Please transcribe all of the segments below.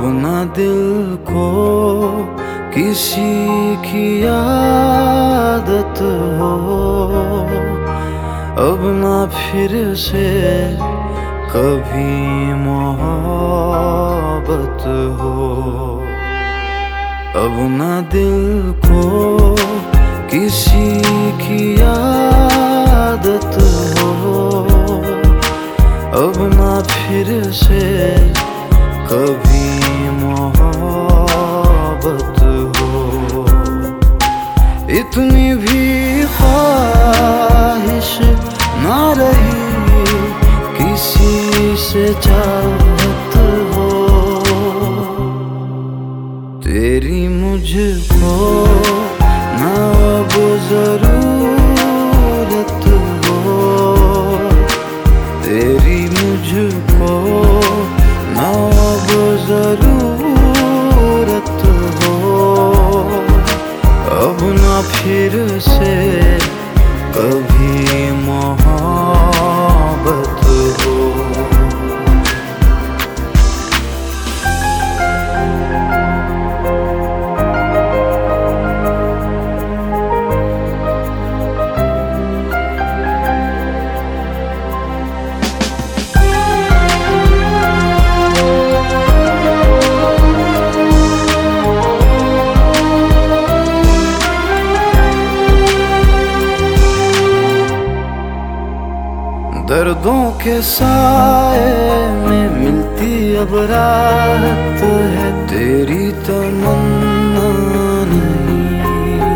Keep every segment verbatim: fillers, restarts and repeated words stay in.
ना दिल को किसी की आदत हो, अब ना फिर से कभी मोहब्बत हो। अब ना दिल को किसी की आदत हो, अब ना फिर से कभी मोहब्बत हो। इतनी भी ख्वाहिश ना रही किसी से चाहत हो, तेरी मुझको ना अब जरूरत हो, तेरी मुझको ना अब जरूरत हो, अब ना फिर से कभी मोहब्बत हो। दर्दों के साए में मिलती अब राहत है, तेरी तमन्ना नहीं।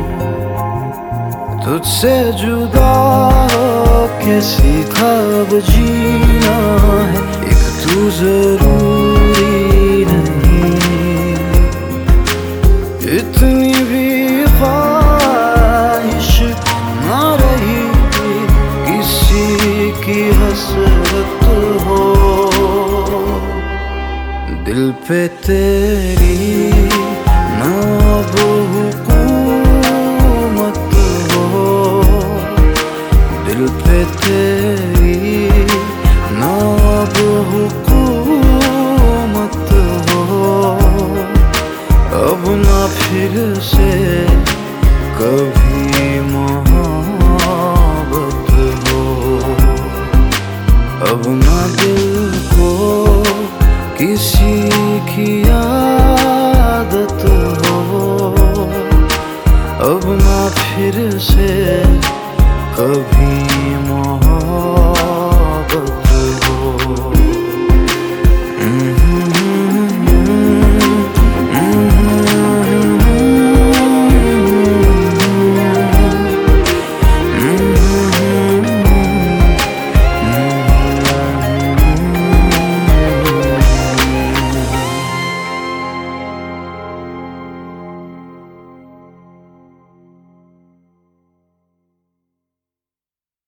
तुझसे जुदा के सीखा अब जीना है, एक तू जरूरी नहीं। इतनी भी ख्वाहिश ना रही की हसरत हो, दिल पे तेरी ना अब हुकूमत हो, दिल पे तेरी ना अब हुकूमत हो, अब ना फिर से कभी मोहब्बत हो। अब ना दिल को किसी की आदत हो, अब ना फिर से कभी